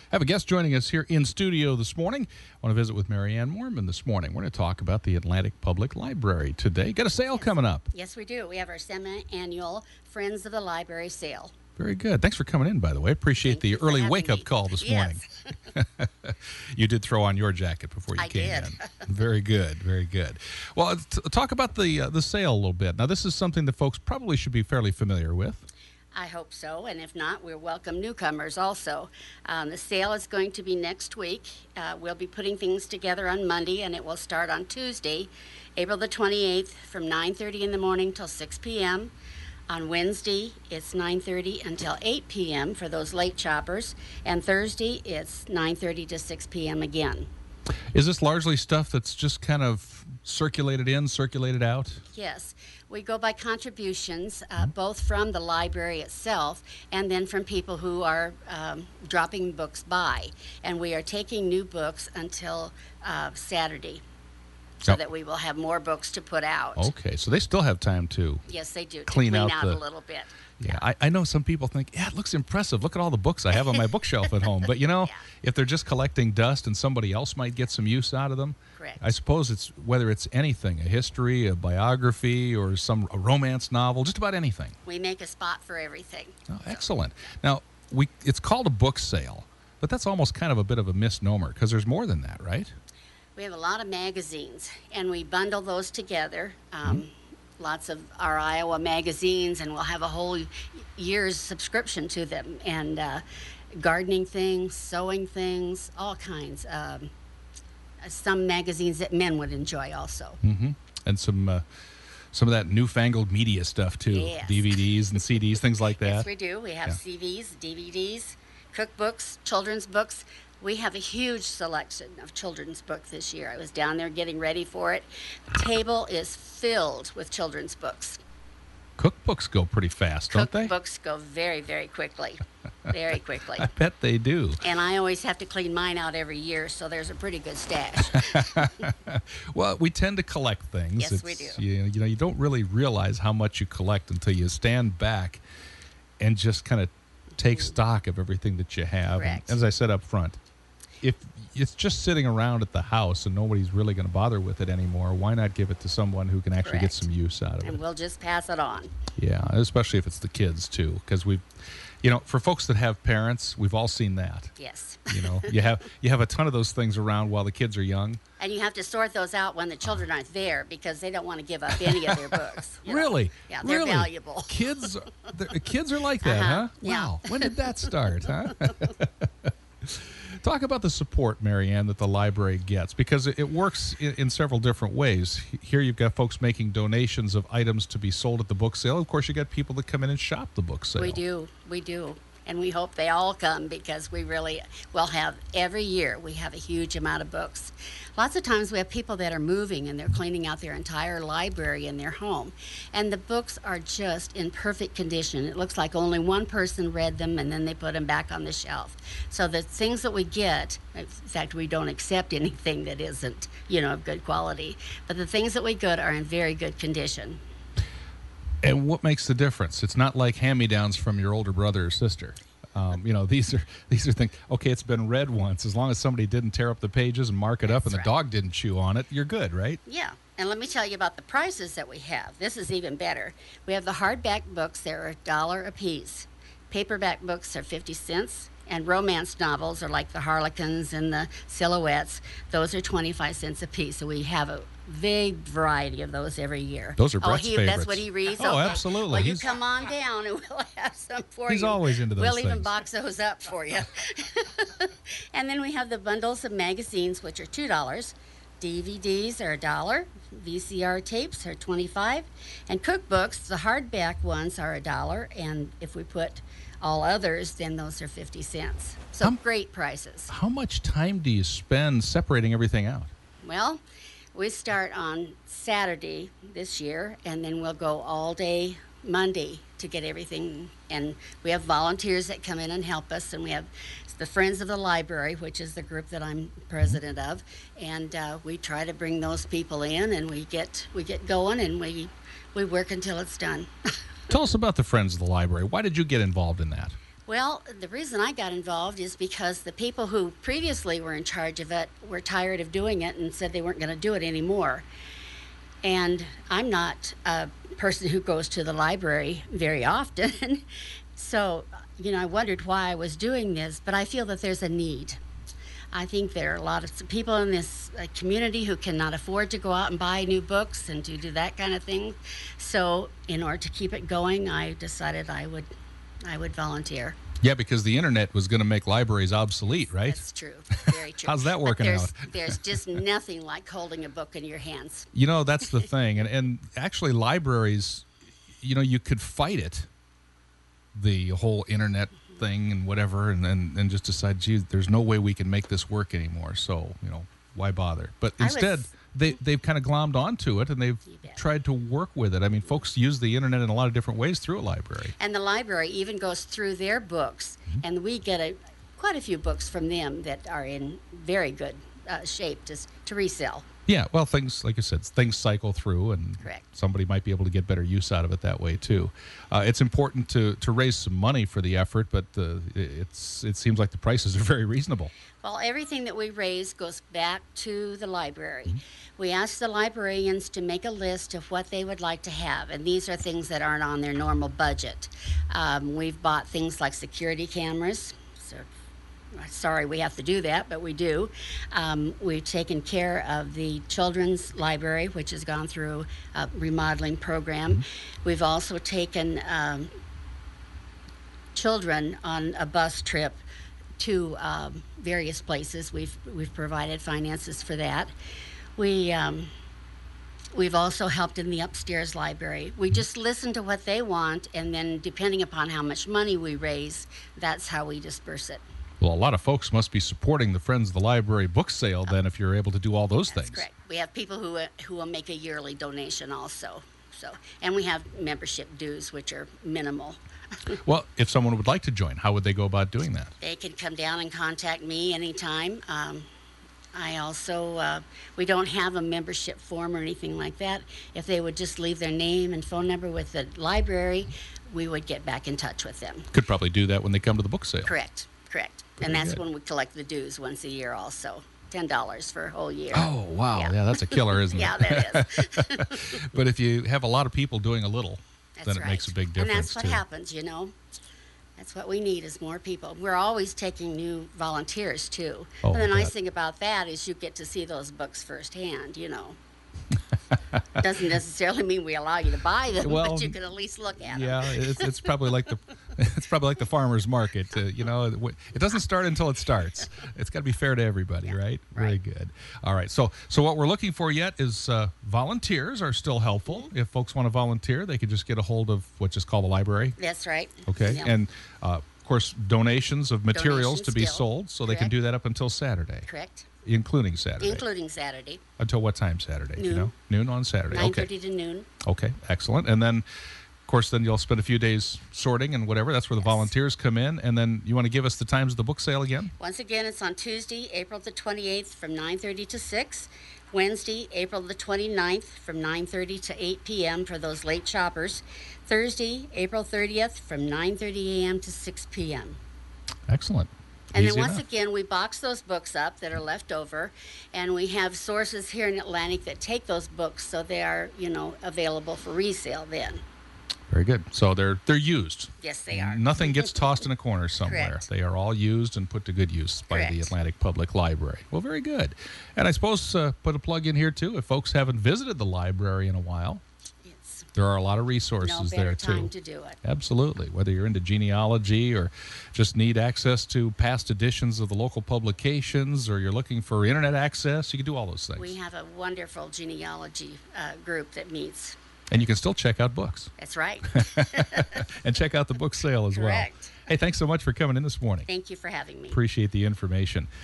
Have a guest joining us here in studio this morning. I want to visit with Marianne Moorman this morning. We're going to talk about the Atlantic Public Library today. Got a sale coming up. Yes, we do. We have our semi-annual Friends of the Library sale. Very good. Thanks for coming in, by the way. Appreciate the early wake-up call this morning. You did throw on your jacket before you came in. Very good, very good. Well, talk about the sale a little bit. Now, this is something that folks probably should be fairly familiar with. I hope so, and if not, we'll welcome newcomers also. The sale is going to be next week. We'll be putting things together on Monday, and it will start on Tuesday, April the 28th, from 9:30 in the morning till 6 p.m. On Wednesday, it's 9:30 until 8 p.m. for those late shoppers, and Thursday, it's 9:30 to 6 p.m. again. Is this largely stuff that's just kind of circulated in, circulated out? Yes. We go by contributions, both from the library itself and then from people who are dropping books by. And we are taking new books until Saturday so that we will have more books to put out. Okay, so they still have time to Yes, they do. clean out a little bit. Yeah, I know some people think, yeah, it looks impressive. Look at all the books I have on my bookshelf at home. But, you know, if they're just collecting dust and somebody else might get some use out of them, correct. I suppose it's whether it's anything, a history, a biography, or a romance novel, just about anything. We make a spot for everything. Oh, excellent. Now, it's called a book sale, but that's almost kind of a bit of a misnomer because there's more than that, right? We have a lot of magazines, and we bundle those together. Lots of our Iowa magazines, and we'll have a whole year's subscription to them, and gardening things, sewing things, all kinds. Some magazines that men would enjoy also. And some of that newfangled media stuff too. Yes. DVDs and CDs, things like that. Yes, we do. We have CDs, DVDs, cookbooks, children's books. We have a huge selection of children's books this year. I was down there getting ready for it. The table is filled with children's books. Cookbooks go pretty fast, don't they? Cookbooks go very, very quickly. Very quickly. I bet they do. And I always have to clean mine out every year, so there's a pretty good stash. Well, we tend to collect things. Yes, we do. You know, you don't really realize how much you collect until you stand back and just kind of take stock of everything that you have. Correct. And as I said up front, if it's just sitting around at the house and nobody's really going to bother with it anymore, why not give it to someone who can actually get some use out of it? And we'll just pass it on. Yeah, especially if it's the kids too, because for folks that have parents, we've all seen that. Yes. You know, you have a ton of those things around while the kids are young. And you have to sort those out when the children aren't there because they don't want to give up any of their books. Really? Yeah, they're valuable. Kids are like that, huh? Yeah. Wow. When did that start, huh? Talk about the support, Marianne, that the library gets, because it works in several different ways. Here you've got folks making donations of items to be sold at the book sale. Of course, you got people that come in and shop the book sale. We do. And we hope they all come because we really will have, every year, we have a huge amount of books. Lots of times we have people that are moving and they're cleaning out their entire library in their home. And the books are just in perfect condition. It looks like only one person read them and then they put them back on the shelf. So the things that we get, in fact, we don't accept anything that isn't, of good quality. But the things that we get are in very good condition. And what makes the difference? It's not like hand-me-downs from your older brother or sister. These are things. Okay, it's been read once. As long as somebody didn't tear up the pages and mark it up, and the dog didn't chew on it, you're good, right? Yeah. And let me tell you about the prices that we have. This is even better. We have the hardback books. They're $1 a piece. Paperback books are 50 cents. And romance novels are like the Harlequins and the Silhouettes. Those are 25 cents a piece. So we have a big variety of those every year. Those are Brett's favorites. That's what he reads? Oh, okay. Absolutely. Well, you come on down and we'll have some for you. He's always into those We'll things. even box those up for you. And then we have the bundles of magazines, which are $2. DVDs are $1. VCR tapes are $25. And cookbooks, the hardback ones are $1. And if we put all others, then those are 50 cents. So great prices. How much time do you spend separating everything out? Well, we start on Saturday this year, and then we'll go all day Monday to get everything. And we have volunteers that come in and help us, and we have the Friends of the Library, which is the group that I'm president of, and we try to bring those people in, and we get going, and we work until it's done. Tell us about the Friends of the Library. Why did you get involved in that? Well, the reason I got involved is because the people who previously were in charge of it were tired of doing it and said they weren't going to do it anymore. And I'm not a person who goes to the library very often. So, I wondered why I was doing this, but I feel that there's a need. I think there are a lot of people in this community who cannot afford to go out and buy new books and to do that kind of thing. So, in order to keep it going, I decided I would volunteer. Yeah, because the internet was going to make libraries obsolete, right? That's true. Very true. How's that working out? There's just nothing like holding a book in your hands. That's the thing. And actually, libraries, you could fight it, the whole internet thing and whatever, and just decide, gee, there's no way we can make this work anymore. So, why bother? But instead, they've kind of glommed onto it, and they've tried to work with it. I mean, folks use the internet in a lot of different ways through a library. And the library even goes through their books, and we get quite a few books from them that are in very good shape to resell. Yeah, well, things, like I said, things cycle through, and Correct. Somebody might be able to get better use out of it that way, too. It's important to raise some money for the effort, but it seems like the prices are very reasonable. Well, everything that we raise goes back to the library. We ask the librarians to make a list of what they would like to have, and these are things that aren't on their normal budget. We've bought things like security cameras. So, sorry we have to do that, but we do. We've taken care of the children's library, which has gone through a remodeling program. We've also taken children on a bus trip to various places. We've provided finances for that. We've also helped in the upstairs library. We just listen to what they want, and then depending upon how much money we raise, that's how we disperse it. Well, a lot of folks must be supporting the Friends of the Library book sale then, if you're able to do all those That's things. correct. We have people who will make a yearly donation also. And we have membership dues, which are minimal. Well, if someone would like to join, how would they go about doing that? They can come down and contact me anytime. I also, we don't have a membership form or anything like that. If they would just leave their name and phone number with the library, we would get back in touch with them. Could probably do that when they come to the book sale. Correct. And that's when we collect the dues once a year also. $10 for a whole year. Oh, wow. Yeah, that's a killer, isn't it? Yeah, that is. But if you have a lot of people doing a little, then it makes a big difference, and that's what too. happens, That's what we need is more people. We're always taking new volunteers, too. Oh, and the nice that. thing about that is you get to see those books firsthand, Doesn't necessarily mean we allow you to buy them, but you can at least look at them. Yeah, it's probably like the farmer's market. It doesn't start until it starts. It's got to be fair to everybody, right? Very good. All right. So what we're looking for yet is volunteers are still helpful. If folks want to volunteer, they can just get a hold of what's just called the library. That's right. Okay. Yep. And of course, donations of materials to be still. sold, so they can Correct. do that up until Saturday. Correct. Including Saturday. Including Saturday. Until what time Saturday? Noon. Do you know? Noon on Saturday. 9:30 to noon. Okay, excellent. And then, of course, then you'll spend a few days sorting and whatever. That's where the volunteers come in. And then you want to give us the times of the book sale again? Once again, it's on Tuesday, April the 28th from 9:30 to 6. Wednesday, April the 29th from 9:30 to 8 p.m. for those late shoppers. Thursday, April 30th from 9:30 a.m. to 6 p.m. Excellent. And Easy then once enough. again, we box those books up that are left over, and we have sources here in Atlantic that take those books, so they are, available for resale then. Very good. So they're used. Yes, they are. Nothing gets tossed in a corner somewhere. Correct. They are all used and put to good use by the Correct. Atlantic Public Library. Well, very good. And I suppose put a plug in here, too. If folks haven't visited the library in a while, It's there are a lot of no resources better there, time too. to do it. Absolutely. Whether you're into genealogy or just need access to past editions of the local publications, or you're looking for internet access, you can do all those things. We have a wonderful genealogy group that meets. And you can still check out books That's right. and check out the book sale as well. Correct. Hey, thanks so much for coming in this morning. Thank you for having me. Appreciate the information.